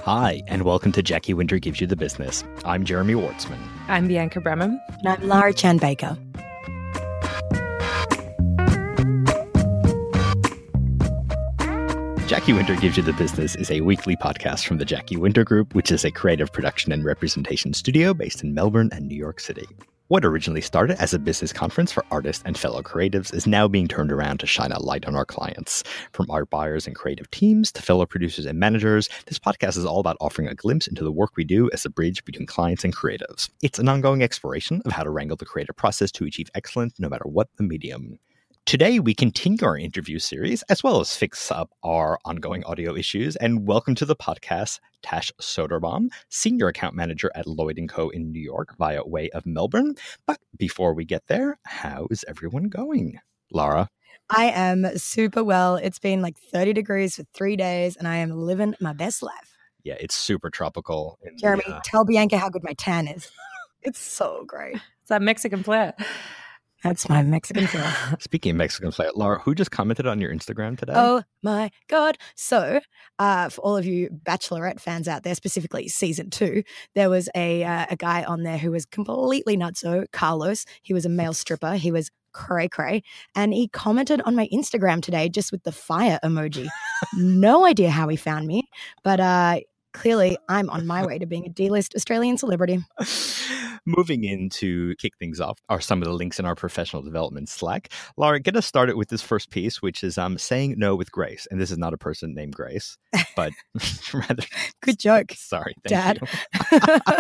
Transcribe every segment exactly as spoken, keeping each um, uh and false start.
Hi, and welcome to Jackie Winter Gives You the Business. I'm Jeremy Wartzman. I'm Bianca Bremen. And I'm Lara Chan Baker. Jackie Winter Gives You the Business is a weekly podcast from the Jackie Winter Group, which is a creative production and representation studio based in Melbourne and New York City. What originally started as a business conference for artists and fellow creatives is now being turned around to shine a light on our clients. From art buyers and creative teams to fellow producers and managers, this podcast is all about offering a glimpse into the work we do as a bridge between clients and creatives. It's an ongoing exploration of how to wrangle the creative process to achieve excellence no matter what the medium. Today, we continue our interview series, as well as fix up our ongoing audio issues, and welcome to the podcast, Tash Soderbaum, Senior Account Manager at Lloyd and Co. in New York via way of Melbourne. But before we get there, how is everyone going? Lara? I am super well. It's been like thirty degrees for three days, and I am living my best life. Yeah, it's super tropical. Jeremy, the, uh... tell Bianca how good my tan is. It's so great. It's that Mexican flair. That's my Mexican flair. Speaking of Mexican flair, Laura, who just commented on your Instagram today? Oh my God. So uh, for all of you Bachelorette fans out there, specifically season two, there was a uh, a guy on there who was completely nutso, Carlos. He was a male stripper. He was cray cray. And he commented on my Instagram today just with the fire emoji. No idea how he found me, but uh, clearly I'm on my way to being a D-list Australian celebrity. Moving in to kick things off are some of the links in our professional development Slack. Laura, get us started with this first piece, which is um, saying no with grace. And this is not a person named Grace, but rather... Good joke. Sorry, thank Dad. You.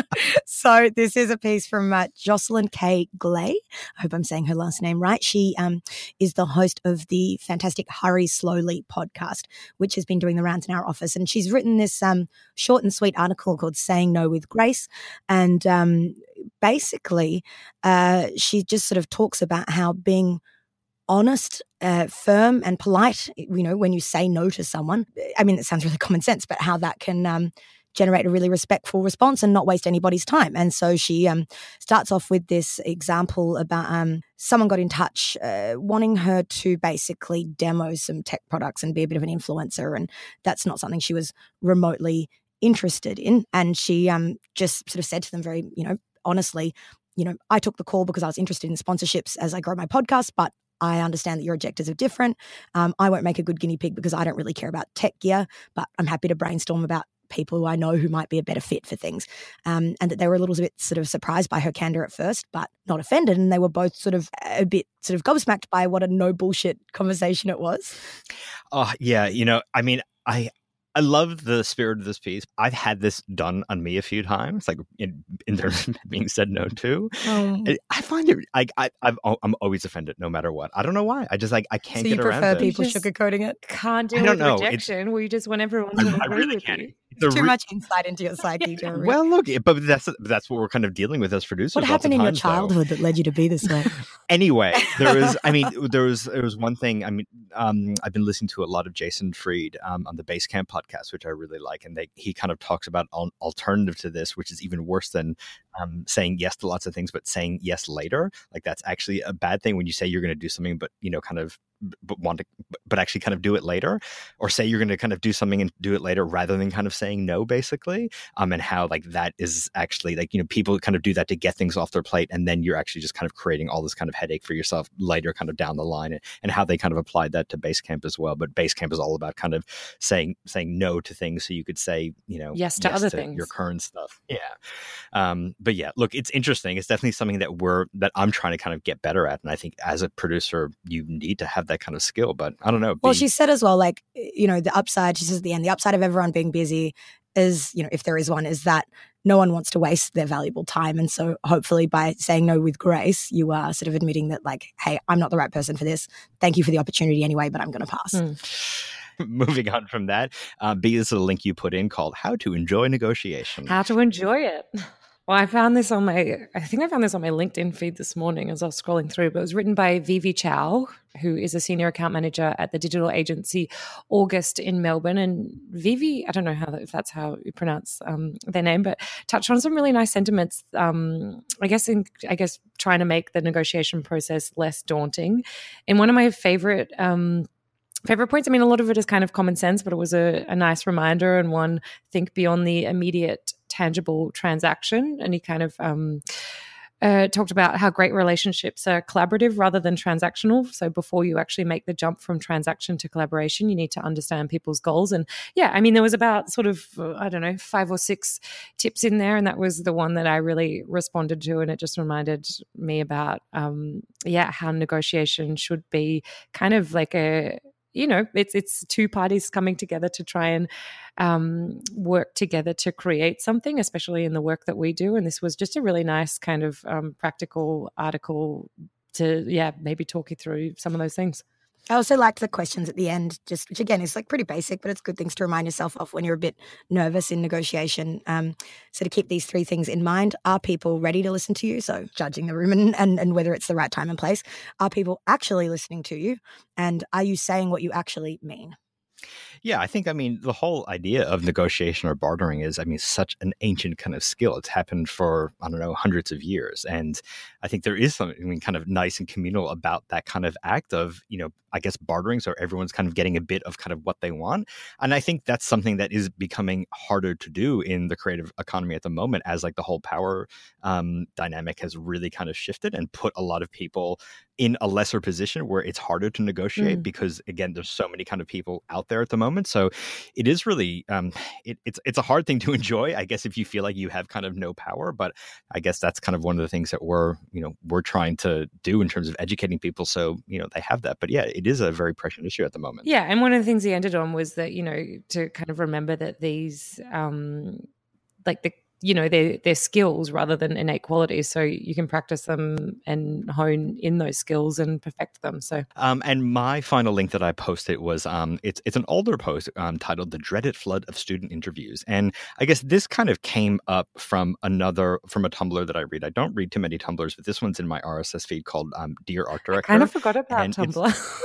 So this is a piece from uh, Jocelyn K. Glay. I hope I'm saying her last name right. She um, is the host of the fantastic Hurry Slowly podcast, which has been doing the rounds in our office. And she's written this um, short and sweet article called Saying No with Grace. And um, basically, uh, she just sort of talks about how being honest, uh, firm and polite, you know, when you say no to someone, I mean, it sounds really common sense, but how that can um, generate a really respectful response and not waste anybody's time. And so she um, starts off with this example about um, someone got in touch uh, wanting her to basically demo some tech products and be a bit of an influencer. And that's not something she was remotely interested in. And she um, just sort of said to them very, you know, honestly, you know, I took the call because I was interested in sponsorships as I grow my podcast, but I understand that your objectives are different. Um, I won't make a good guinea pig because I don't really care about tech gear, but I'm happy to brainstorm about people who I know who might be a better fit for things. Um, and that they were a little bit sort of surprised by her candor at first, but not offended. And they were both sort of a bit sort of gobsmacked by what a no bullshit conversation it was. Oh, yeah. You know, I mean, I... I love the spirit of this piece. I've had this done on me a few times, like in, in terms of being said no to. Um, I find it, I, I, I've, I'm always offended no matter what. I don't know why. I just like, I can't so get around it. So you prefer people sugarcoating it? Can't deal with rejection. Well, you just want everyone to I, agree I really with can't. you. It's too re- much insight into your psyche, Jeremy. Well, look, but that's that's what we're kind of dealing with as producers. What happened in your times, childhood though. that led you to be this way? Anyway, there was, I mean, there was there was one thing. I mean, um, I've been listening to a lot of Jason Fried um, on the Basecamp podcast, which I really like, and they, he kind of talks about an alternative to this, which is even worse than um, saying yes to lots of things, but saying yes later. Like that's actually a bad thing when you say you're going to do something, but you know, kind of. but want to but actually kind of do it later, or say you're going to kind of do something and do it later rather than kind of saying no, basically. Um and how like that is actually like, you know, people kind of do that to get things off their plate, and then you're actually just kind of creating all this kind of headache for yourself later kind of down the line, and, and how they kind of applied that to Basecamp as well. But Basecamp is all about kind of saying saying no to things so you could say, you know, yes to yes other to things, your current stuff. Yeah. Um but yeah, look, it's interesting. It's definitely something that we're that I'm trying to kind of get better at, and I think as a producer you need to have that kind of skill. But I don't know. Well, be... she said as well, like, you know, the upside, she says at the end, the upside of everyone being busy is, you know, if there is one, is that no one wants to waste their valuable time. And so hopefully by saying no with grace, you are sort of admitting that like, hey, I'm not the right person for this. Thank you for the opportunity anyway, but I'm going to pass. Mm. Moving on from that, uh, B, this is a link you put in called How to Enjoy Negotiation. How to enjoy it. Well, I found this on my, I think I found this on my LinkedIn feed this morning as I was scrolling through, but it was written by Vivi Chow, who is a senior account manager at the digital agency August in Melbourne. And Vivi, I don't know how if that's how you pronounce um, their name, but touched on some really nice sentiments, um, I guess, in, I guess trying to make the negotiation process less daunting. In one of my favorite um favorite points, I mean, a lot of it is kind of common sense, but it was a, a nice reminder and one, think beyond the immediate tangible transaction. And he kind of um, uh, talked about how great relationships are collaborative rather than transactional. So before you actually make the jump from transaction to collaboration, you need to understand people's goals. And yeah, I mean, there was about sort of, uh, I don't know, five or six tips in there. And that was the one that I really responded to. And it just reminded me about, um, yeah, how negotiation should be kind of like a, you know, it's it's two parties coming together to try and um, work together to create something, especially in the work that we do. And this was just a really nice kind of um, practical article to, yeah, maybe talk you through some of those things. I also liked the questions at the end, just which again is like pretty basic, but it's good things to remind yourself of when you're a bit nervous in negotiation. Um, so to keep these three things in mind: are people ready to listen to you? So judging the room and, and, and whether it's the right time and place. Are people actually listening to you? And are you saying what you actually mean? Yeah, I think, I mean, the whole idea of negotiation or bartering is, I mean, such an ancient kind of skill. It's happened for, I don't know, hundreds of years. And I think there is something, I mean, kind of nice and communal about that kind of act of, you know, I guess bartering. So everyone's kind of getting a bit of kind of what they want. And I think that's something that is becoming harder to do in the creative economy at the moment, as like the whole power um, dynamic has really kind of shifted and put a lot of people in a lesser position where it's harder to negotiate mm. because, again, there's so many kind of people out there at the moment. So it is really, um, it, it's it's a hard thing to enjoy, I guess, if you feel like you have kind of no power. But I guess that's kind of one of the things that we're, you know, we're trying to do in terms of educating people. So, you know, they have that. But yeah, it is a very prescient issue at the moment. Yeah. And one of the things he ended on was that, you know, to kind of remember that these, um, like the, you know, they're, they're skills rather than innate qualities. So you can practice them and hone in those skills and perfect them. So, um, and my final link that I posted was, um, it's, it's an older post um, titled "The Dreaded Flood of Student Interviews." And I guess this kind of came up from another, from a Tumblr that I read. I don't read too many Tumblrs, but this one's in my R S S feed called um, Dear Art Director. I kind of forgot about Tumblr.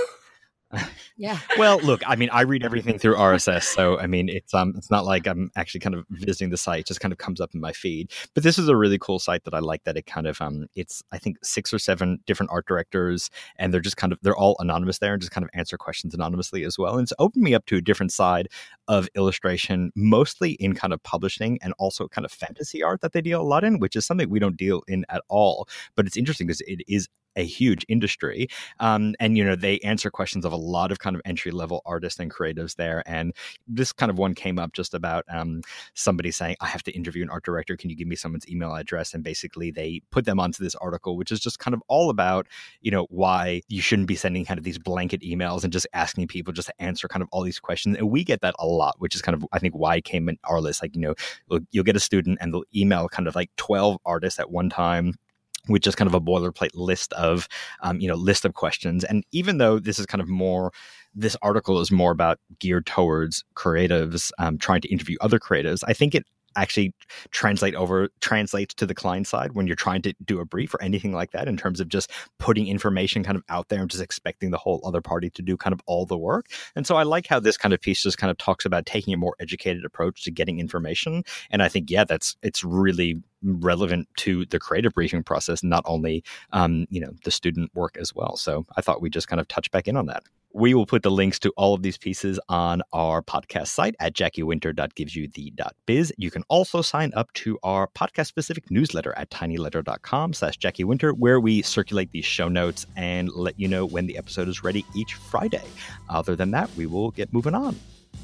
Yeah. Well, look, I mean, I read everything through R S S, so I mean, it's um, it's not like I'm actually kind of visiting the site; it just kind of comes up in my feed. But this is a really cool site that I like. That it kind of um, it's I think six or seven different art directors, and they're just kind of they're all anonymous there, and just kind of answer questions anonymously as well. And it's opened me up to a different side of illustration, mostly in kind of publishing and also kind of fantasy art that they deal a lot in, which is something we don't deal in at all. But it's interesting because it is a huge industry. Um, and, you know, they answer questions of a lot of kind of entry level artists and creatives there. And this kind of one came up just about um, somebody saying, I have to interview an art director. Can you give me someone's email address? And basically they put them onto this article, which is just kind of all about, you know, why you shouldn't be sending kind of these blanket emails and just asking people just to answer kind of all these questions. And we get that a lot, which is kind of, I think, why it came in our list. Like, you know, you'll get a student and they'll email kind of like twelve artists at one time, with just kind of a boilerplate list of, um, you know, list of questions. And even though this is kind of more, this article is more about geared towards creatives um, trying to interview other creatives, I think it actually translate over translates to the client side when you're trying to do a brief or anything like that, in terms of just putting information kind of out there and just expecting the whole other party to do kind of all the work. And so I like how this kind of piece just kind of talks about taking a more educated approach to getting information. And I think, yeah, that's it's really relevant to the creative briefing process, not only um, you know, the student work as well. So I thought we'd just kind of touch back in on that. We will put the links to all of these pieces on our podcast site at jackie winter dot gives you the dot biz. You can also sign up to our podcast-specific newsletter at tinyletter.com slash Jackie Winter, where we circulate these show notes and let you know when the episode is ready each Friday. Other than that, we will get moving on.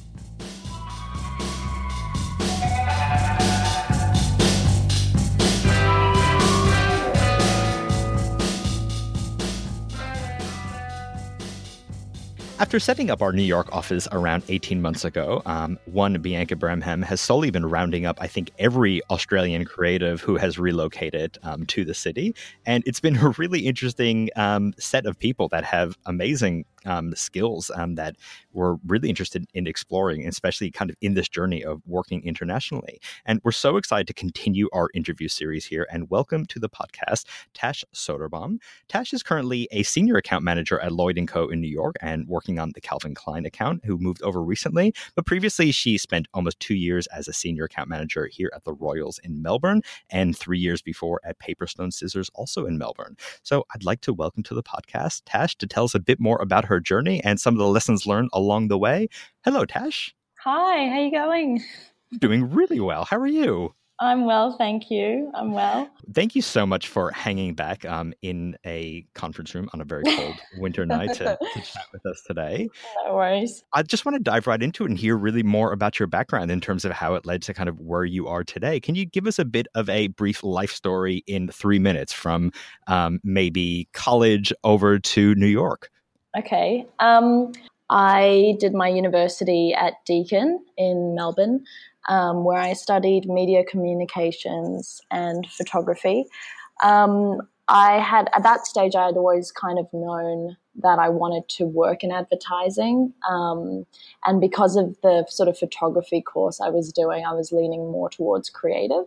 After setting up our New York office around eighteen months ago, um, one Bianca Bramham has slowly been rounding up, I think, every Australian creative who has relocated um, to the city. And it's been a really interesting um, set of people that have amazing um, skills um, that we're really interested in exploring, especially kind of in this journey of working internationally. And we're so excited to continue our interview series here. And welcome to the podcast, Tash Soderbaum. Tash is currently a senior account manager at Lloyd and Co. in New York and working on the Calvin Klein account, who moved over recently. But previously, she spent almost two years as a senior account manager here at the Royals in Melbourne, and three years before at Paper Stone Scissors, also in Melbourne. So I'd like to welcome to the podcast Tash to tell us a bit more about her journey and some of the lessons learned along the way. Hello, Tash. Hi, how you going? Doing really well. How are you? I'm well, thank you. I'm well. Thank you so much for hanging back um, in a conference room on a very cold winter night to, to chat with us today. No worries. I just want to dive right into it and hear really more about your background in terms of how it led to kind of where you are today. Can you give us a bit of a brief life story in three minutes from um, maybe college over to New York? Okay. Um, I did my university at Deakin in Melbourne, um, where I studied media communications and photography. Um, I had, at that stage, I had always kind of known that I wanted to work in advertising. Um, and because of the sort of photography course I was doing, I was leaning more towards creative.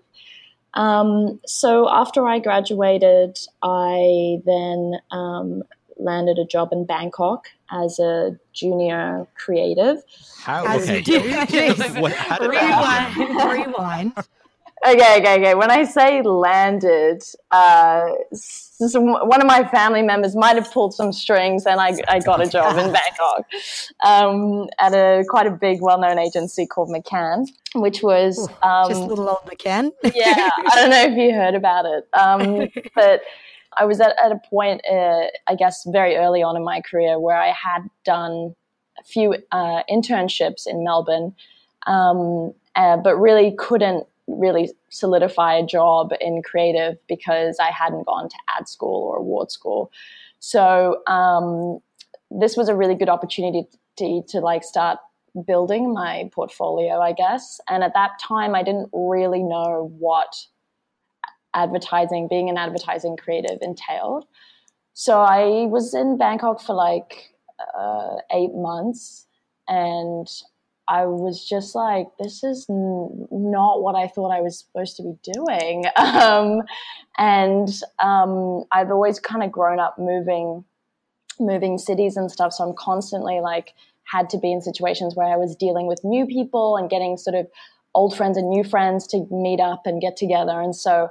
Um, so after I graduated, I then um, landed a job in Bangkok as a junior creative. How? As Okay. you do. What, how did that happen? Rewind. Rewind. Okay, okay, okay. When I say landed, uh, some, one of my family members might have pulled some strings, and I, I got a job in Bangkok um, at a quite a big, well-known agency called McCann, which was um, just little old McCann. yeah. I don't know if you heard about it, um, but I was at, at a point, uh, I guess, very early on in my career where I had done a few uh, internships in Melbourne, um, uh, but really couldn't really solidify a job in creative because I hadn't gone to ad school or award school. So um, this was a really good opportunity to, to like start building my portfolio, I guess. And at that time, I didn't really know what advertising, being an advertising creative entailed. So I was in Bangkok for like uh, eight months and I was just like, this is n- not what I thought I was supposed to be doing. Um, and um, I've always kind of grown up moving, moving cities and stuff. So I'm constantly like had to be in situations where I was dealing with new people and getting sort of old friends and new friends to meet up and get together. And so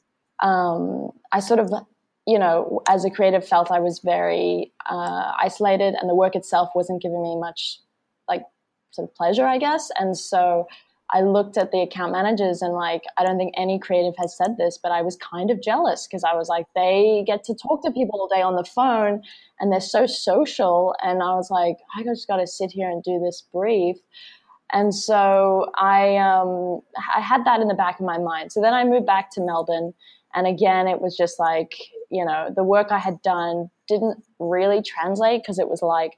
um, I sort of, you know, as a creative felt I was very uh, isolated and the work itself wasn't giving me much like sort of pleasure, I guess. And so I looked at the account managers and like, I don't think any creative has said this, but I was kind of jealous because I was like, they get to talk to people all day on the phone and they're so social. And I was like, I just got to sit here and do this brief. And so I, um, I had that in the back of my mind. So then I moved back to Melbourne. And again, it was just like, you know, the work I had done didn't really translate because it was like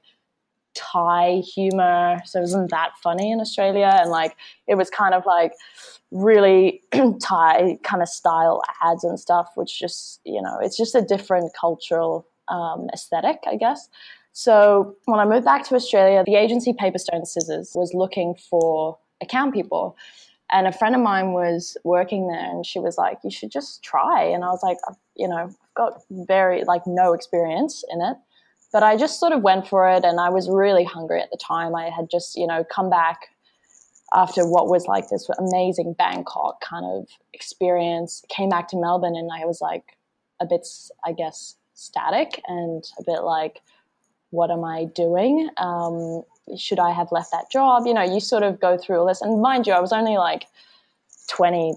Thai humor, so it wasn't that funny in Australia, and like it was kind of like really Thai kind of style ads and stuff, which just, you know, it's just a different cultural um, aesthetic, I guess. So when I moved back to Australia, the agency Paper Stone Scissors was looking for account people, and a friend of mine was working there, and she was like, "You should just try." And I was like, you know, I've got very like no experience in it. But I just sort of went for it, and I was really hungry at the time. I had just, you know, come back after what was like this amazing Bangkok kind of experience, came back to Melbourne, and I was like a bit, I guess, static and a bit like, what am I doing? Um, should I have left that job? You know, you sort of go through all this. And mind you, I was only like twenty,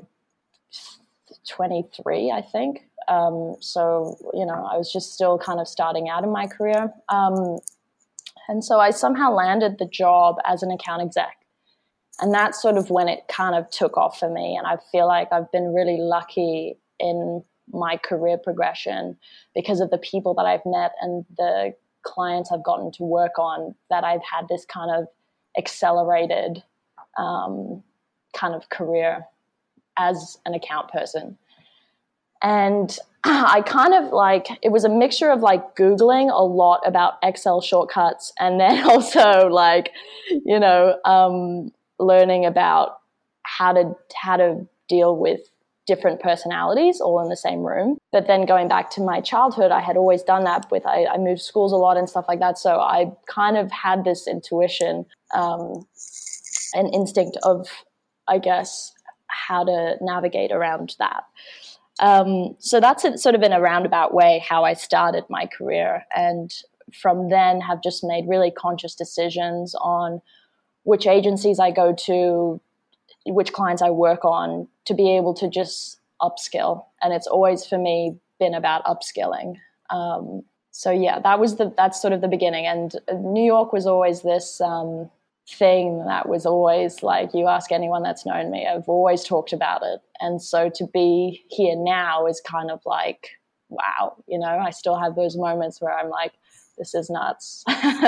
twenty-three, I think. Um, so, you know, I was just still kind of starting out in my career. Um, and so I somehow landed the job as an account exec. And that's sort of when it kind of took off for me. And I feel like I've been really lucky in my career progression because of the people that I've met and the clients I've gotten to work on, that I've had this kind of accelerated um, kind of career as an account person. And I kind of like, it was a mixture of like Googling a lot about Excel shortcuts and then also like, you know, um, learning about how to, how to deal with different personalities all in the same room. But then going back to my childhood, I had always done that with, I, I moved schools a lot and stuff like that. So I kind of had this intuition, um, an instinct of, I guess, how to navigate around that. Um, so that's it, sort of in a roundabout way how I started my career. And from then have just made really conscious decisions on which agencies I go to, which clients I work on, to be able to just upskill. And it's always for me been about upskilling. Um, so yeah, that was the, that's sort of the beginning. And New York was always this, um, thing that was always like, you ask anyone that's known me, I've always talked about it. And so to be here now is kind of like, wow, you know, I still have those moments where I'm like, this is nuts.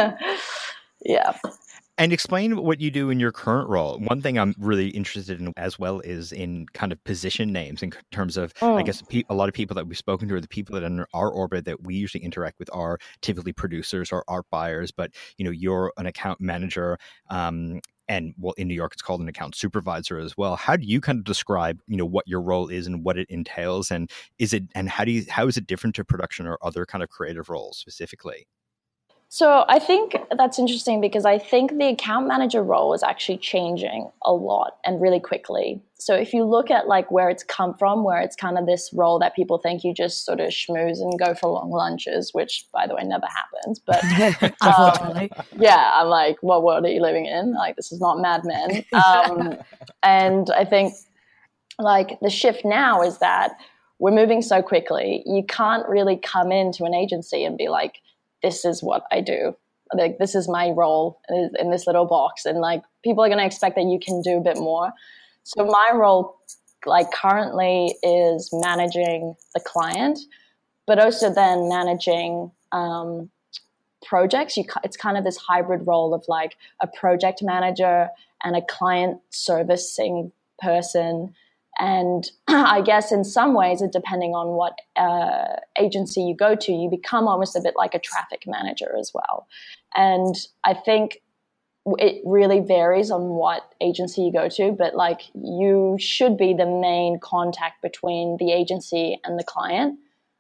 Yeah. And explain what you do in your current role. One thing I'm really interested in as well is in kind of position names in terms of, mm. I guess, pe- a lot of people that we've spoken to, or the people that are in our orbit that we usually interact with are typically producers or art buyers. But, you know, you're an account manager, um, and well, in New York, it's called an account supervisor as well. How do you kind of describe, you know, what your role is and what it entails? And is it, and how do you, how is it different to production or other kind of creative roles specifically? So I think that's interesting because I think the account manager role is actually changing a lot and really quickly. So if you look at like where it's come from, where it's kind of this role that people think you just sort of schmooze and go for long lunches, which by the way never happens. But unfortunately, um, yeah, I'm like, what world are you living in? Like, this is not Mad Men. Um, and I think like the shift now is that we're moving so quickly. You can't really come into an agency and be like, this is what I do. Like, this is my role in this little box. And like, people are going to expect that you can do a bit more. So my role, like currently, is managing the client, but also then managing um, projects. You, it's kind of this hybrid role of like a project manager and a client servicing person. And I guess in some ways, it depending on what uh, agency you go to, you become almost a bit like a traffic manager as well. And I think it really varies on what agency you go to, but like you should be the main contact between the agency and the client.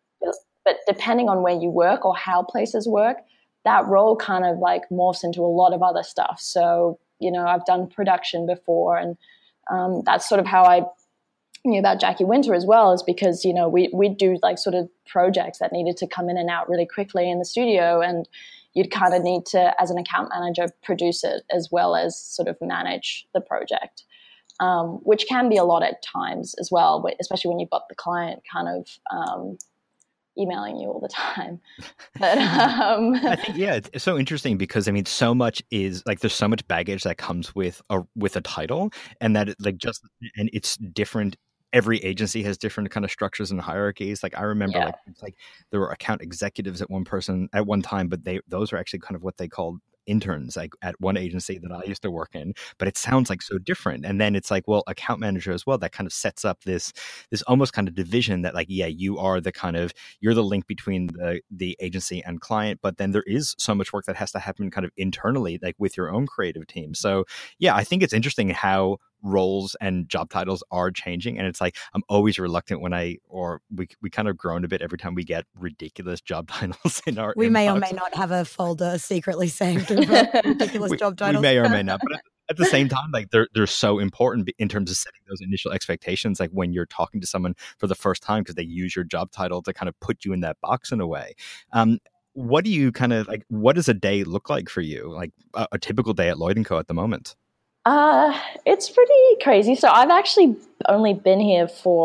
But depending on where you work or how places work, that role kind of like morphs into a lot of other stuff. So, you know, I've done production before, and um, that's sort of how I knew about Jackie Winter as well, is because, you know, we we'd do like sort of projects that needed to come in and out really quickly in the studio, and you'd kind of need to, as an account manager, produce it as well as sort of manage the project, um, which can be a lot at times as well, especially when you've got the client kind of um, emailing you all the time. But um, I think, yeah, it's so interesting because, I mean, so much is like, there's so much baggage that comes with a, with a title, and that it, like just, and it's different. Every agency has different kind of structures and hierarchies. Like I remember yeah. like, it's like there were account executives at one person at one time, but they, those are actually kind of what they called interns, like at one agency that I used to work in, but it sounds like so different. And then it's like, well, account manager as well, that kind of sets up this, this almost kind of division that like, yeah, you are the kind of, you're the link between the, the agency and client, but then there is so much work that has to happen kind of internally, like with your own creative team. So yeah, I think it's interesting how roles and job titles are changing, and it's like I'm always reluctant when I or we we kind of groan a bit every time we get ridiculous job titles in our we inbox. may or may not have a folder secretly saved of ridiculous we, job titles. We may or may not, but at, at the same time, like they're they're so important in terms of setting those initial expectations, like when you're talking to someone for the first time, because they use your job title to kind of put you in that box in a way. um what do you kind of like, what does a day look like for you, like a, a typical day at Lloyd and Co at the moment? Uh, it's pretty crazy. So I've actually only been here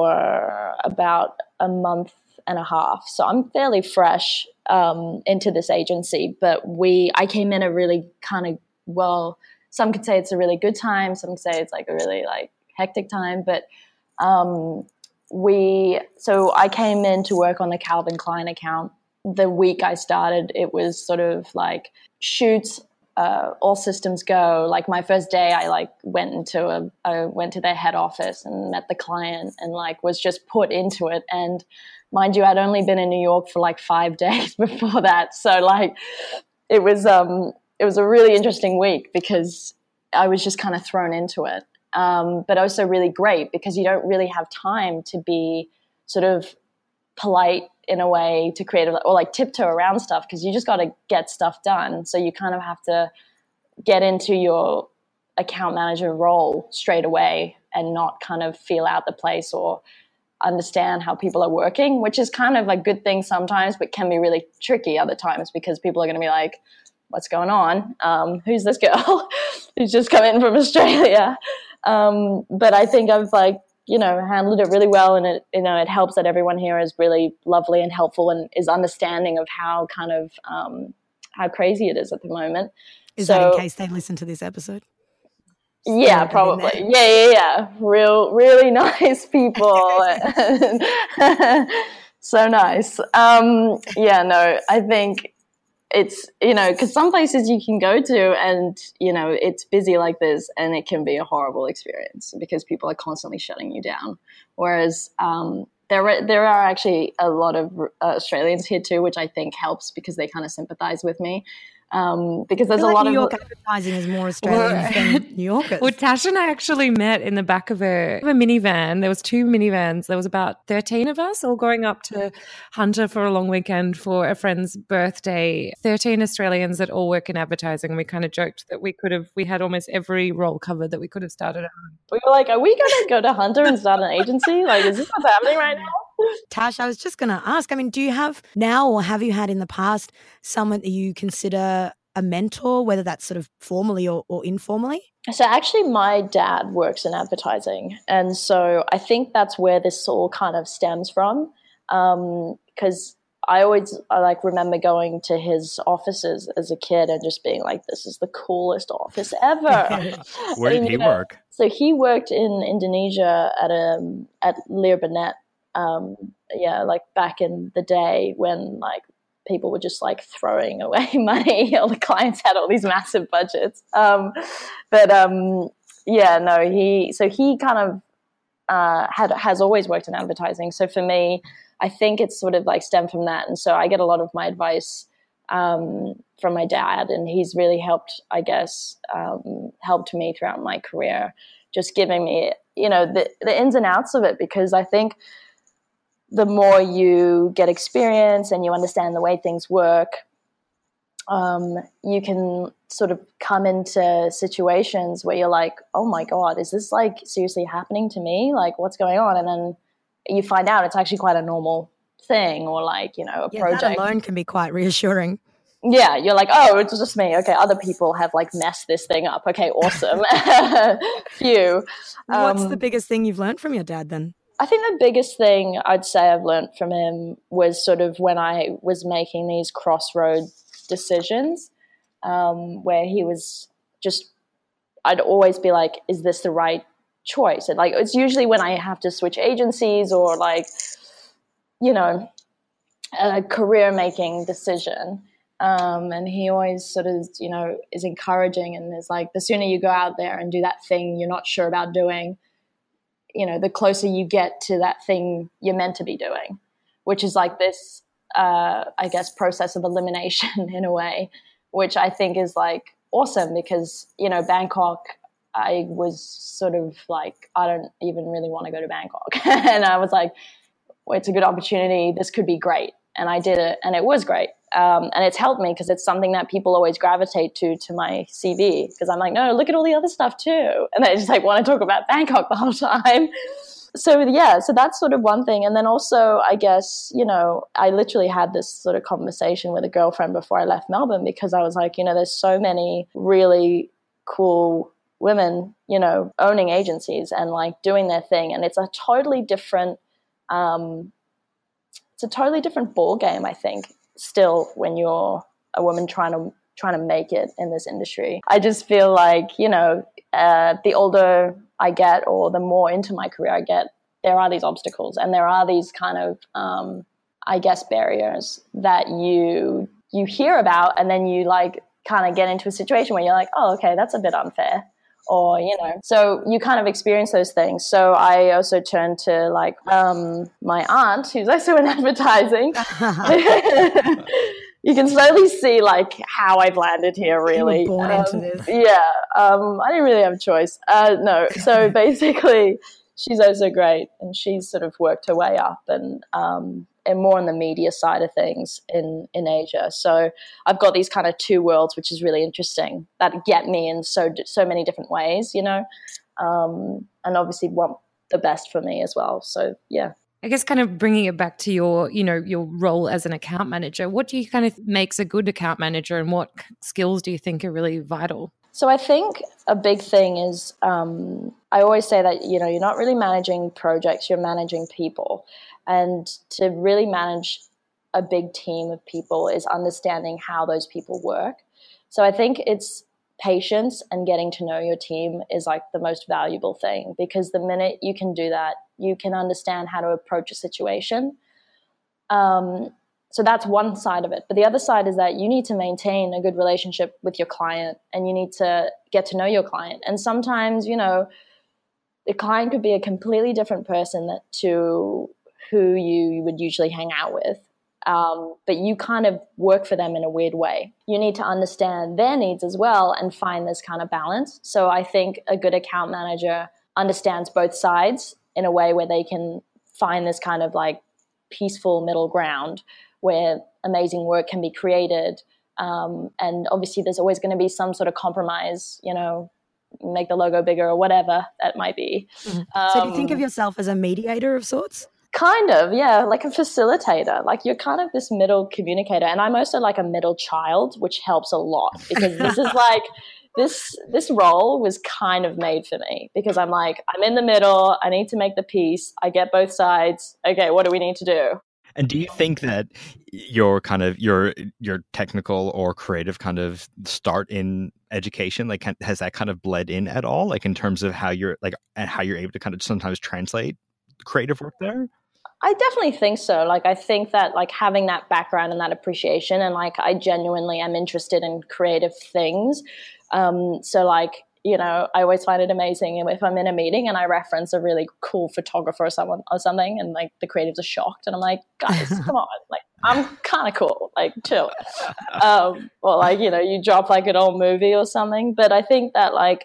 for about a month and a half. So I'm fairly fresh um, into this agency, but we, I came in a really kind of, well, some could say it's a really good time. Some could say it's like a really like hectic time, but um, we, so I came in to work on the Calvin Klein account. The week I started, it was sort of like shoots uh, all systems go. Like my first day, I like went into a, I went to their head office and met the client and like was just put into it. And mind you, I'd only been in New York for like five days before that. So like it was, um, it was a really interesting week because I was just kind of thrown into it. Um, but also really great because you don't really have time to be sort of polite in a way to create or like tiptoe around stuff because you just got to get stuff done. So you kind of have to get into your account manager role straight away and not kind of feel out the place or understand how people are working, which is kind of a good thing sometimes, but can be really tricky other times because people are going to be like, what's going on? Um, who's this girl who's just come in from Australia? Um, but I think I've like, you know, handled it really well. And it, you know, it helps that everyone here is really lovely and helpful and is understanding of how kind of, um, how crazy it is at the moment. Is so, that in case they listen to this episode? Yeah, probably. Yeah, yeah, yeah. Real, really nice people. So nice. Um, yeah, no, I think it's, you know, because some places you can go to and, you know, it's busy like this and it can be a horrible experience because people are constantly shutting you down. Whereas um, there, there are actually a lot of uh, Australians here too, which I think helps because they kind of sympathize with me. Um, because there's I feel a like lot New of York advertising is more Australian than New Yorkers. Well, Tash and I actually met in the back of a, of a minivan. There was two minivans. There was about thirteen of us all going up to Hunter for a long weekend for a friend's birthday. thirteen Australians that all work in advertising. We kind of joked that we could have, we had almost every role covered that we could have started at home. We were like, are we going to go to Hunter and start an agency? Like, is this what's happening right now? Tash, I was just going to ask, I mean, do you have now or have you had in the past someone that you consider a mentor, whether that's sort of formally or, or informally? So actually my dad works in advertising. And so I think that's where this all kind of stems from. Um, because I always I like remember going to his offices as a kid and just being like, this is the coolest office ever. Where did and, he you know, work? So he worked in Indonesia at a, at Lear Burnett. Um, yeah, like back in the day when like people were just like throwing away money. All the clients had all these massive budgets. Um, but um, yeah, no, he, so he kind of uh, had, has always worked in advertising. So for me, I think it's sort of like stemmed from that. And so I get a lot of my advice um, from my dad, and he's really helped, I guess, um, helped me throughout my career, just giving me, you know, the, the ins and outs of it, because I think the more you get experience and you understand the way things work, um, you can sort of come into situations where you're like, oh my God, is this like seriously happening to me? Like, what's going on? And then you find out it's actually quite a normal thing, or like, you know, a yeah, project. That alone can be quite reassuring. Yeah, you're like, oh, it's just me. Okay, other people have like messed this thing up. Okay, awesome. Phew. What's um, the biggest thing you've learned from your dad then? I think the biggest thing I'd say I've learned from him was sort of when I was making these crossroad decisions, um, where he was just, I'd always be like, is this the right choice? And like, it's usually when I have to switch agencies or like, you know, a career making decision. Um, and he always sort of, you know, is encouraging and is like, the sooner you go out there and do that thing you're not sure about doing, you know, the closer you get to that thing you're meant to be doing, which is like this, uh, I guess, process of elimination in a way, which I think is like awesome because, you know, Bangkok, I was sort of like, I don't even really want to go to Bangkok. And I was like, well, it's a good opportunity. This could be great. And I did it and it was great. Um, and it's helped me because it's something that people always gravitate to, to my C V. Because I'm like, no, look at all the other stuff too. And they just like want to talk about Bangkok the whole time. So yeah, so that's sort of one thing. And then also, I guess, you know, I literally had this sort of conversation with a girlfriend before I left Melbourne because I was like, you know, there's so many really cool women, you know, owning agencies and like doing their thing. And it's a totally different, um, it's a totally different ball game, I think, still when you're a woman trying to trying to make it in this industry. I just feel like, you know, uh, the older I get or the more into my career I get, there are these obstacles and there are these kind of, um, I guess, barriers that you you hear about and then you like kind of get into a situation where you're like, oh, okay, that's a bit unfair. Or, you know, so you kind of experience those things. So I also turned to like um, my aunt, who's also in advertising. You can slowly see like how I've landed here, really. You were born um, into this. Yeah. Um, I didn't really have a choice. Uh, no. So basically, she's also great. And she's sort of worked her way up and um, and more on the media side of things in, in Asia. So I've got these kind of two worlds, which is really interesting, that get me in so so many different ways, you know, um, and obviously want the best for me as well. So, yeah. I guess kind of bringing it back to your, you know, your role as an account manager, what do you kind of makes a good account manager and what skills do you think are really vital? So I think a big thing is um, I always say that, you know, you're not really managing projects, you're managing people. And to really manage a big team of people is understanding how those people work. So I think it's patience and getting to know your team is like the most valuable thing, because the minute you can do that, you can understand how to approach a situation. Um, so that's one side of it. But the other side is that you need to maintain a good relationship with your client, and you need to get to know your client. And sometimes, you know, the client could be a completely different person that, to who you would usually hang out with. Um, but you kind of work for them in a weird way. You need to understand their needs as well and find this kind of balance. So I think a good account manager understands both sides in a way where they can find this kind of like peaceful middle ground where amazing work can be created. Um, and obviously there's always going to be some sort of compromise, you know, make the logo bigger or whatever that might be. Mm-hmm. Um, so do you think of yourself as a mediator of sorts? Kind of, yeah, like a facilitator. Like you're kind of this middle communicator. And I'm also like a middle child, which helps a lot, because this is like, this this role was kind of made for me, because I'm like, I'm in the middle, I need to make the peace, I get both sides. Okay, what do we need to do? And do you think that your kind of your your technical or creative kind of start in education, like has that kind of bled in at all, like in terms of how you're like and how you're able to kind of sometimes translate creative work there? I definitely think so. Like, I think that like having that background and that appreciation, and like I genuinely am interested in creative things. Um, so like, you know, I always find it amazing if I'm in a meeting and I reference a really cool photographer or someone or something, and like the creatives are shocked, and I'm like, guys, come on, like I'm kind of cool, like chill. Um, or like, you know, you drop like an old movie or something. But I think that like,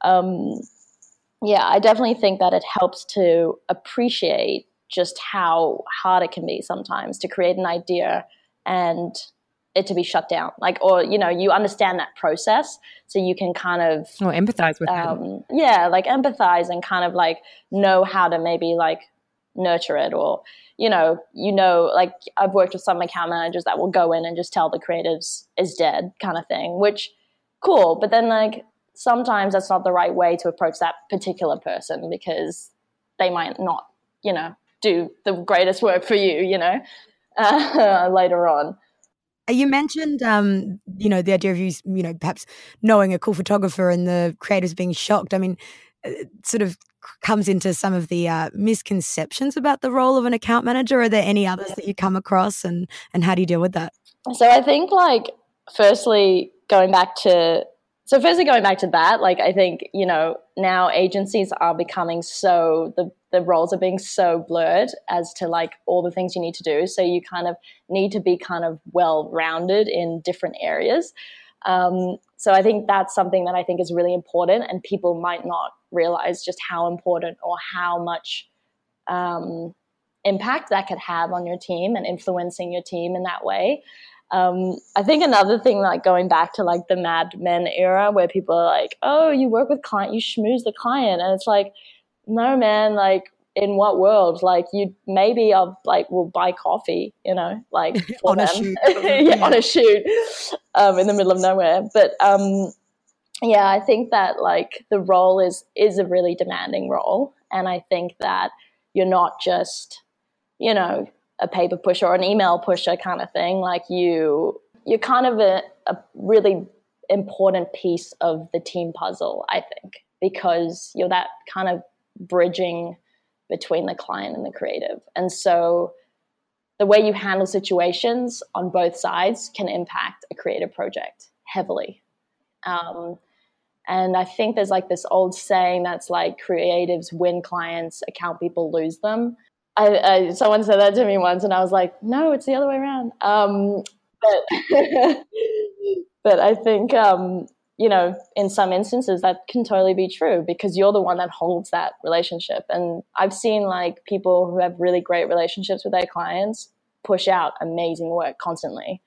um, yeah, I definitely think that it helps to appreciate just how hard it can be sometimes to create an idea and it to be shut down. Like, or, you know, you understand that process so you can kind of or empathize with um, them. Yeah, like empathize and kind of like know how to maybe like nurture it, or, you know, you know, like I've worked with some account managers that will go in and just tell the creatives is dead kind of thing, which cool. But then like sometimes that's not the right way to approach that particular person, because they might not, you know, do the greatest work for you, you know, uh, later on. You mentioned, um, you know, the idea of you, you know, perhaps knowing a cool photographer and the creatives being shocked. I mean, it sort of comes into some of the uh, misconceptions about the role of an account manager. Are there any others that you come across, and, and how do you deal with that? So I think like, firstly, going back to, so firstly going back to that, like I think, you know, now agencies are becoming so, the the roles are being so blurred as to like all the things you need to do. So you kind of need to be kind of well-rounded in different areas. Um, so I think that's something that I think is really important, and people might not realize just how important or how much um, impact that could have on your team and influencing your team in that way. Um, I think another thing, like going back to like the Mad Men era, where people are like, oh, you work with client, you schmooze the client. And it's like, no, man, like in what world? Like you maybe I'll like will buy coffee, you know, like for on them. a shoot. yeah, yeah, on a shoot um, in the middle of nowhere. But um, yeah, I think that like the role is is a really demanding role. And I think that you're not just, you know, a paper pusher or an email pusher kind of thing. Like you, you're kind of a, a really important piece of the team puzzle, I think, because you're that kind of bridging between the client and the creative. And so the way you handle situations on both sides can impact a creative project heavily. Um, and I think there's like this old saying that's like creatives win clients, account people lose them. I, I, someone said that to me once, and I was like, no, it's the other way around. Um, but, but I think, um, you know, in some instances that can totally be true because you're the one that holds that relationship. And I've seen like people who have really great relationships with their clients push out amazing work constantly.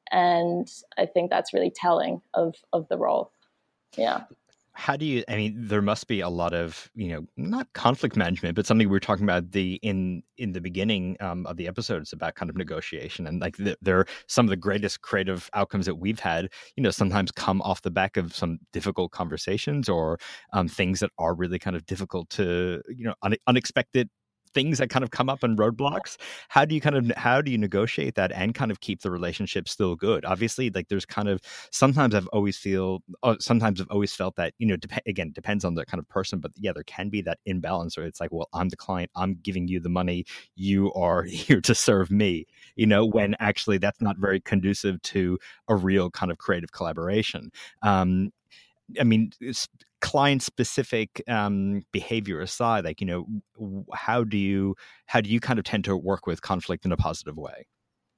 And I think that's really telling of, of the role. Yeah. How do you, I mean, there must be a lot of, you know, not conflict management, but something we were talking about the in in the beginning um, of the episode. It's about kind of negotiation. And like the, they're some of the greatest creative outcomes that we've had, you know, sometimes come off the back of some difficult conversations or um, things that are really kind of difficult to, you know, un- unexpected things that kind of come up and roadblocks. How do you kind of, how do you negotiate that and kind of keep the relationship still good? Obviously, like there's kind of, sometimes I've always feel, oh, sometimes I've always felt that, you know, dep- again, depends on the kind of person, but yeah, there can be that imbalance where it's like, well, I'm the client, I'm giving you the money, you are here to serve me, you know, when actually that's not very conducive to a real kind of creative collaboration. Um, I mean, client-specific um, behavior aside, like, you know, how do you how do you kind of tend to work with conflict in a positive way?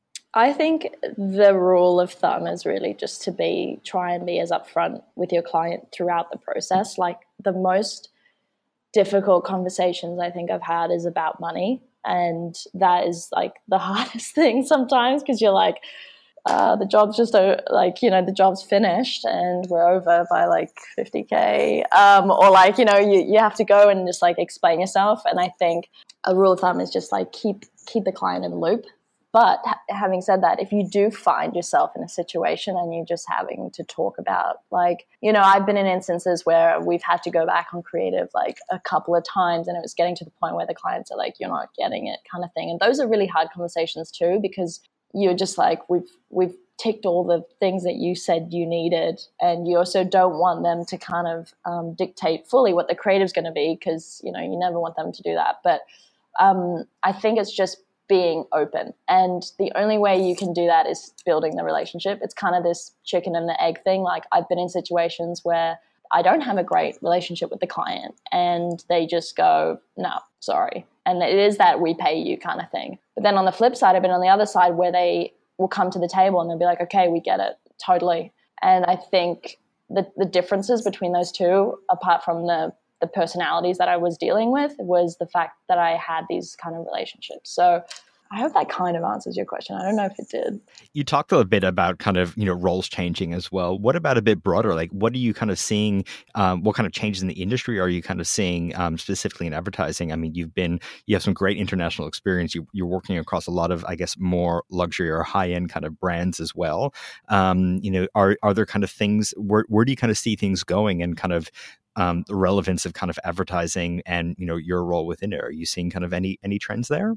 I think the rule of thumb is really just to be try and be as upfront with your client throughout the process. Like the most difficult conversations I think I've had is about money, and that is like the hardest thing sometimes because you're like, Uh, the job's just uh, like, you know, the job's finished and we're over by like fifty K um, or like, you know, you, you have to go and just like explain yourself. And I think a rule of thumb is just like keep keep the client in the loop. But ha- having said that, if you do find yourself in a situation and you're just having to talk about like, you know, I've been in instances where we've had to go back on creative like a couple of times and it was getting to the point where the clients are like, you're not getting it kind of thing. And those are really hard conversations too, because you're just like, we've we've ticked all the things that you said you needed, and you also don't want them to kind of um, dictate fully what the creative's going to be because, you know, you never want them to do that. But um, I think it's just being open, and the only way you can do that is building the relationship. It's kind of this chicken and the egg thing. Like I've been in situations where I don't have a great relationship with the client and they just go, no, sorry. And it is that we pay you kind of thing. But then on the flip side, I've been on the other side where they will come to the table and they'll be like, okay, we get it, totally. And I think the, the differences between those two, apart from the, the personalities that I was dealing with, was the fact that I had these kind of relationships. So I hope that kind of answers your question. I don't know if it did. You talked a bit about kind of, you know, roles changing as well. What about a bit broader? Like, what are you kind of seeing? Um, what kind of changes in the industry are you kind of seeing um, specifically in advertising? I mean, you've been, you have some great international experience. You, you're working across a lot of, I guess, more luxury or high end kind of brands as well. Um, you know, are are there kind of things, where where do you kind of see things going and kind of um, the relevance of kind of advertising and, you know, your role within it? Are you seeing kind of any any trends there?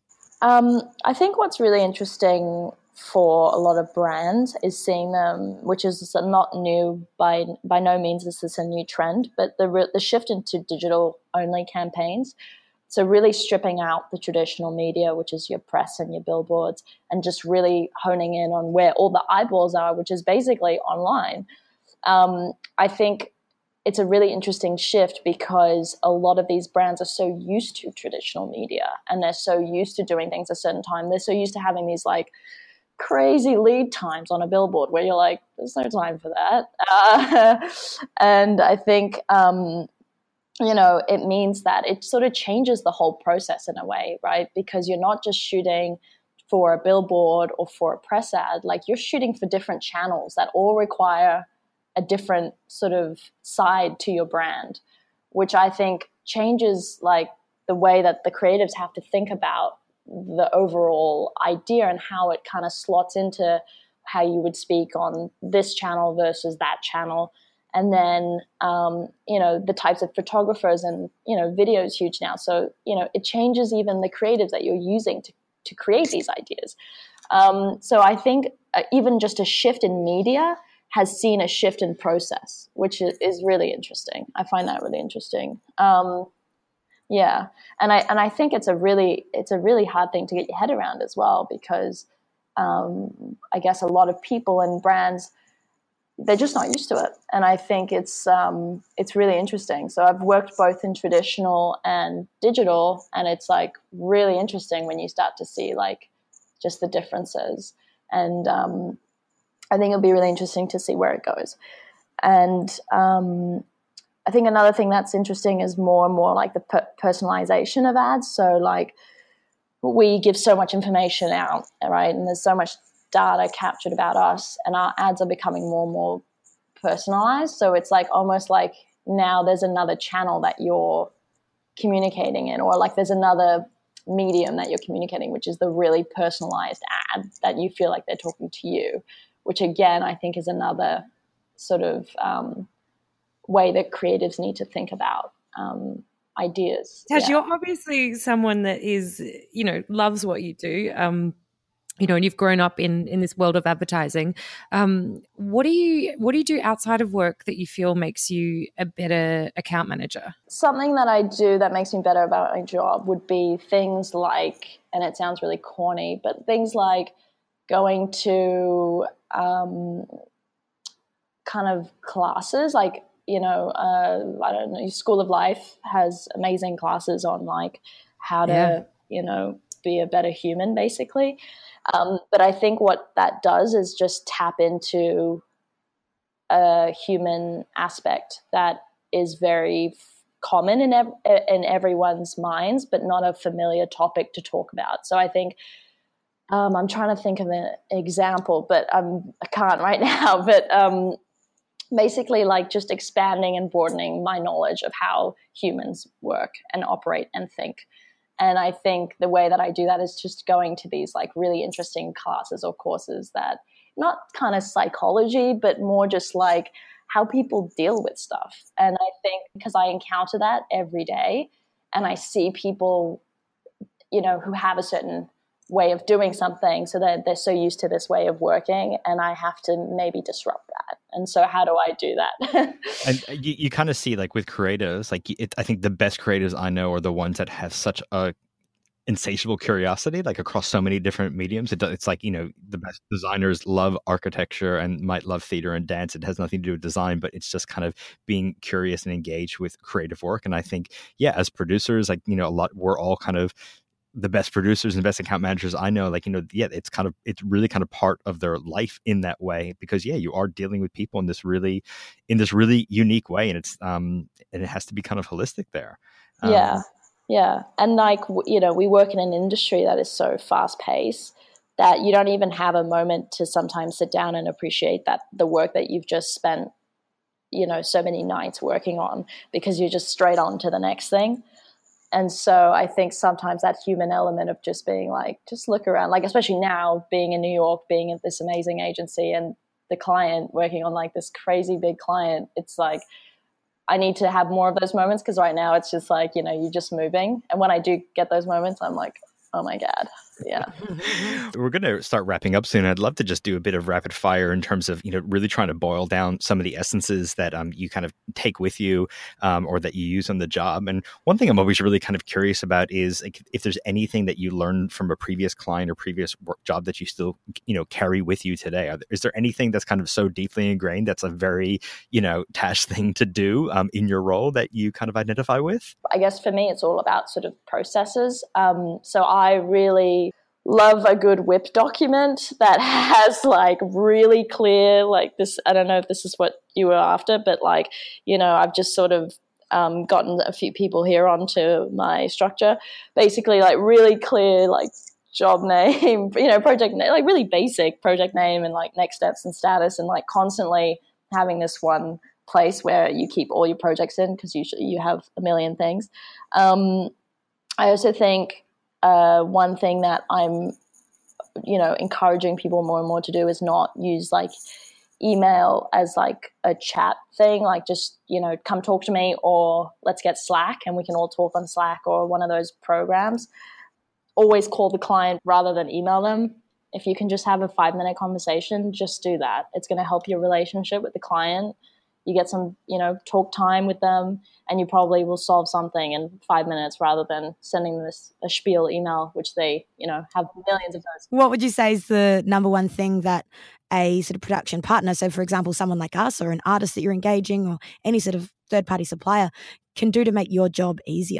Um, I think what's really interesting for a lot of brands is seeing them, which is not new by by no means is this a new trend, but the the shift into digital only campaigns. So really stripping out the traditional media, which is your press and your billboards, and just really honing in on where all the eyeballs are, which is basically online. Um, I think it's a really interesting shift because a lot of these brands are so used to traditional media and they're so used to doing things a certain time. They're so used to having these like crazy lead times on a billboard where you're like, there's no time for that. Uh, and I think, um, you know, it means that it sort of changes the whole process in a way, right? Because you're not just shooting for a billboard or for a press ad, like you're shooting for different channels that all require a different sort of side to your brand, which I think changes like the way that the creatives have to think about the overall idea and how it kind of slots into how you would speak on this channel versus that channel. And then, um, you know, the types of photographers and, you know, video is huge now. So, you know, it changes even the creatives that you're using to, to create these ideas. Um, so I think uh, even just a shift in media has seen a shift in process, which is really interesting. I find that really interesting. Um, yeah, and I and I think it's a really it's a really hard thing to get your head around as well, because um, I guess a lot of people and brands they're just not used to it. And I think it's um, it's really interesting. So I've worked both in traditional and digital, and it's like really interesting when you start to see like just the differences. And um, I think it'll be really interesting to see where it goes. And um, I think another thing that's interesting is more and more like the per- personalization of ads. So like we give so much information out, right? And there's so much data captured about us, and our ads are becoming more and more personalized. So it's like almost like now there's another channel that you're communicating in, or like there's another medium that you're communicating, which is the really personalized ad that you feel like they're talking to you, which again, I think is another sort of um, way that creatives need to think about um, ideas. Tash, yeah. you're obviously someone that is, you know, loves what you do. Um, you know, and you've grown up in in this world of advertising. Um, what do you what do you do outside of work that you feel makes you a better account manager? Something that I do that makes me better about my job would be things like, and it sounds really corny, but things like going to um, kind of classes, like, you know, uh, I don't know, School of Life has amazing classes on like how to, yeah. you know, be a better human, basically. Um, but I think what that does is just tap into a human aspect that is very f- common in ev- in everyone's minds, but not a familiar topic to talk about. So I think um, I'm trying to think of an example, but um, I can't right now. But um, basically, like just expanding and broadening my knowledge of how humans work and operate and think. And I think the way that I do that is just going to these like really interesting classes or courses that not kind of psychology, but more just like how people deal with stuff. And I think because I encounter that every day and I see people, you know, who have a certain way of doing something, so that they're so used to this way of working, and I have to maybe disrupt that. And so how do I do that? And you, you kind of see like with creatives, like it, I think the best creatives I know are the ones that have such a insatiable curiosity, like across so many different mediums. It, it's like, you know, the best designers love architecture and might love theater and dance. It has nothing to do with design, but it's just kind of being curious and engaged with creative work. And I think, yeah, as producers, like, you know, a lot, we're all kind of the best producers and best account managers I know, like, you know, yeah, it's kind of, it's really kind of part of their life in that way, because yeah, you are dealing with people in this really, in this really unique way. And it's, um, and it has to be kind of holistic there. Um, yeah. Yeah. And like, you know, we work in an industry that is so fast paced that you don't even have a moment to sometimes sit down and appreciate that the work that you've just spent, you know, so many nights working on, because you're just straight on to the next thing. And so I think sometimes that human element of just being like, just look around, like, especially now being in New York, being at this amazing agency and the client working on like this crazy big client, it's like, I need to have more of those moments, because right now it's just like, you know, you're just moving. And when I do get those moments, I'm like, oh my God. Yeah. We're going to start wrapping up soon. I'd love to just do a bit of rapid fire in terms of, you know, really trying to boil down some of the essences that um, you kind of take with you um, or that you use on the job. And one thing I'm always really kind of curious about is like, if there's anything that you learned from a previous client or previous work job that you still, you know, carry with you today. Are there, is there anything that's kind of so deeply ingrained that's a very, you know, Tash thing to do um, in your role that you kind of identify with? I guess for me, it's all about sort of processes. Um, so I really love a good whip document that has like really clear, like this, I don't know if this is what you were after, but like, you know, I've just sort of um, gotten a few people here onto my structure, basically like really clear, like job name, you know, project name, like really basic project name and like next steps and status, and like constantly having this one place where you keep all your projects in, because usually you have a million things. Um, I also think Uh, one thing that I'm, you know, encouraging people more and more to do is not use like email as like a chat thing, like just, you know, come talk to me, or let's get Slack and we can all talk on Slack or one of those programs. Always call the client rather than email them. If you can just have a five minute conversation, just do that. It's going to help your relationship with the client. you get some, you know, talk time with them, and you probably will solve something in five minutes rather than sending this a spiel email, which they, you know, have millions of those. What would you say is the number one thing that a sort of production partner, so for example, someone like us or an artist that you're engaging or any sort of third-party supplier, can do to make your job easier?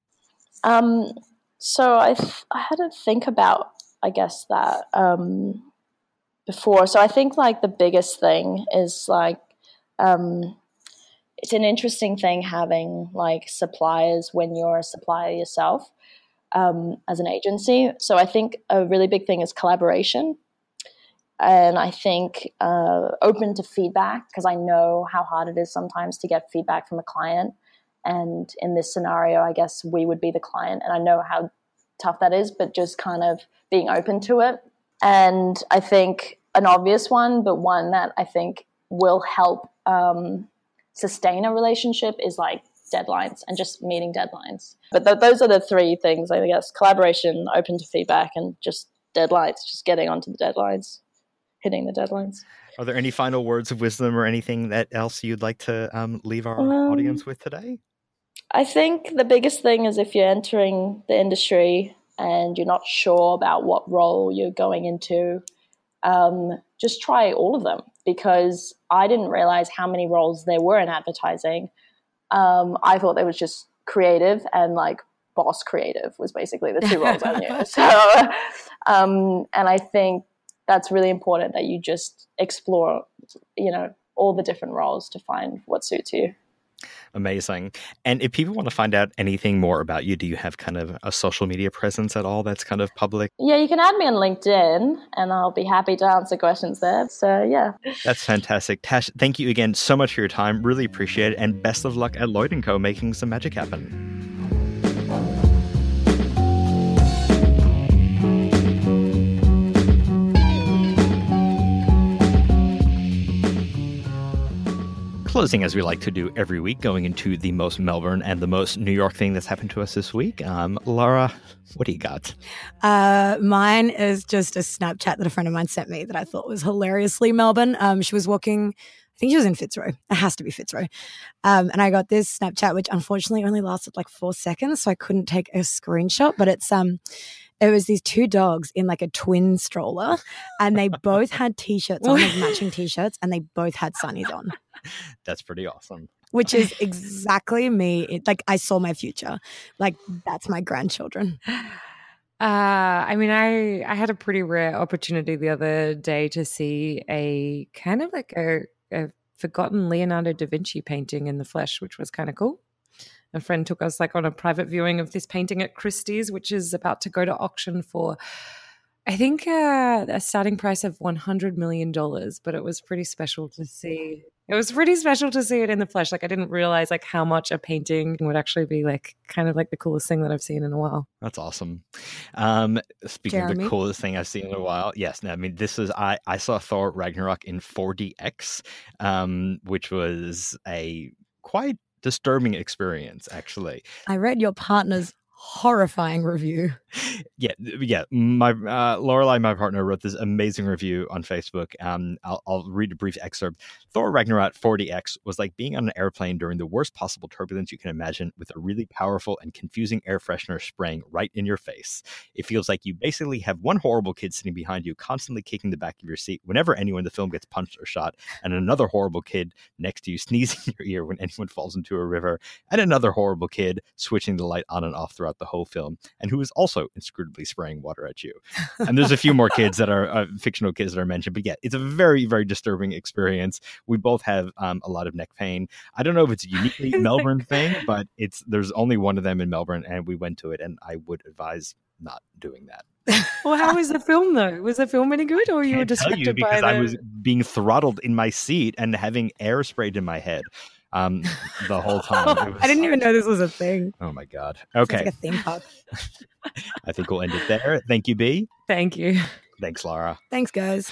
Um, so I, th- I had to think about, I guess, that um, before. So I think like the biggest thing is like, um, it's an interesting thing having like suppliers when you're a supplier yourself um, as an agency. So I think a really big thing is collaboration. And I think uh, open to feedback, because I know how hard it is sometimes to get feedback from a client. And in this scenario, I guess we would be the client. And I know how tough that is, but just kind of being open to it. And I think an obvious one, but one that I think will help um, sustain a relationship is like deadlines and just meeting deadlines. But th- those are the three things, I guess: collaboration, open to feedback, and just deadlines, just getting onto the deadlines, hitting the deadlines. Are there any final words of wisdom or anything that else you'd like to um, leave our um, audience with today? I think the biggest thing is if you're entering the industry and you're not sure about what role you're going into, um, just try all of them, because I didn't realize how many roles there were in advertising. Um, I thought there was just creative and like boss creative was basically the two roles I knew. So, um, and I think that's really important that you just explore, you know, all the different roles to find what suits you. Amazing. And if people want to find out anything more about you, do you have kind of a social media presence at all that's kind of public? Yeah, you can add me on LinkedIn and I'll be happy to answer questions there. So, yeah. That's fantastic. Tash, thank you again so much for your time. Really appreciate it. And best of luck at Lloyd and Co. making some magic happen. Closing as we like to do every week, going into the most Melbourne and the most New York thing that's happened to us this week. Um, Laura, what do you got? Uh, mine is just a Snapchat that a friend of mine sent me that I thought was hilariously Melbourne. Um, she was walking, I think she was in Fitzroy. It has to be Fitzroy. Um, and I got this Snapchat, which unfortunately only lasted like four seconds, so I couldn't take a screenshot. But it's um, it was these two dogs in like a twin stroller, and they both had T-shirts on, like matching T-shirts, and they both had sunnies on. That's pretty awesome. Which is exactly me. It, like, I saw my future. Like, that's my grandchildren. Uh, I mean, I, I had a pretty rare opportunity the other day to see a kind of like a, a forgotten Leonardo da Vinci painting in the flesh, which was kind of cool. A friend took us like on a private viewing of this painting at Christie's, which is about to go to auction for, I think, uh, a starting price of one hundred million dollars, but it was pretty special to see. It was pretty special to see it in the flesh. Like, I didn't realize like how much a painting would actually be like kind of like the coolest thing that I've seen in a while. That's awesome. Um, speaking Jeremy? of the coolest thing I've seen in a while, yes. I mean, this is I I saw Thor Ragnarok in four D X, um, which was a quite disturbing experience, actually. I read your partner's horrifying review. Yeah, yeah. My uh, Lorelai, my partner, wrote this amazing review on Facebook. Um, I'll, I'll read a brief excerpt. Thor Ragnarok four D X was like being on an airplane during the worst possible turbulence you can imagine, with a really powerful and confusing air freshener spraying right in your face. It feels like you basically have one horrible kid sitting behind you, constantly kicking the back of your seat whenever anyone in the film gets punched or shot, and another horrible kid next to you sneezing in your ear when anyone falls into a river, and another horrible kid switching the light on and off throughout the whole film, and who is also inscrutably spraying water at you. And there's a few more kids that are uh, fictional kids that are mentioned, but yeah, it's a very, very disturbing experience. We both have um, a lot of neck pain. I don't know if it's a uniquely Melbourne thing, but it's there's only one of them in Melbourne, and we went to it, and I would advise not doing that. Well, how was the film though? Was the film any good, or you were distracted tell you because by the... I was being throttled in my seat and having air sprayed in my head um, the whole time. It was... I didn't even know this was a thing. Oh my God. Okay. It's like a theme park. I think we'll end it there. Thank you, B. Thank you. Thanks, Laura. Thanks, guys.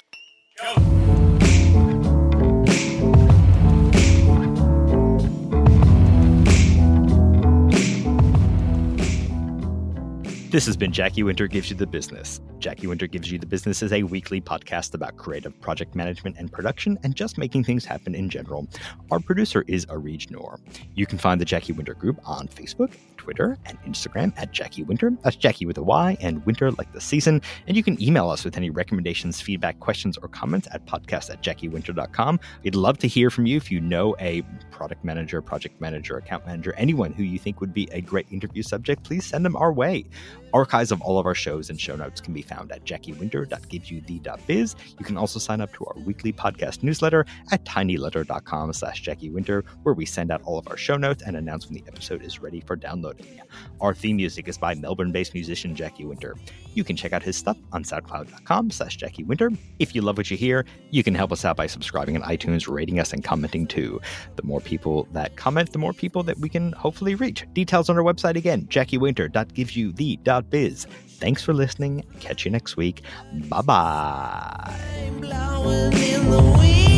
This has been Jackie Winter Gives You the Business. Jackie Winter Gives You the Business is a weekly podcast about creative project management and production and just making things happen in general. Our producer is Areej Noor. You can find the Jackie Winter Group on Facebook, Twitter, and Instagram at Jackie Winter. That's Jackie with a Y and Winter like the season. And you can email us with any recommendations, feedback, questions, or comments at podcast at jackie winter dot com. We'd love to hear from you if you know a product manager, project manager, account manager, anyone who you think would be a great interview subject. Please send them our way. Archives of all of our shows and show notes can be found at jackie winter dot gives you the dot biz. You can also sign up to our weekly podcast newsletter at tinyletter dot com slash Jackie Winter, where we send out all of our show notes and announce when the episode is ready for downloading. Our theme music is by Melbourne-based musician Jackie Winter. You can check out his stuff on soundcloud dot com slash Jackie Winter. If you love what you hear, you can help us out by subscribing on iTunes, rating us, and commenting too. The more people that comment, the more people that we can hopefully reach. Details on our website again, jackie winter dot gives you the dot biz. Thanks for listening. Catch you next week. Bye-bye.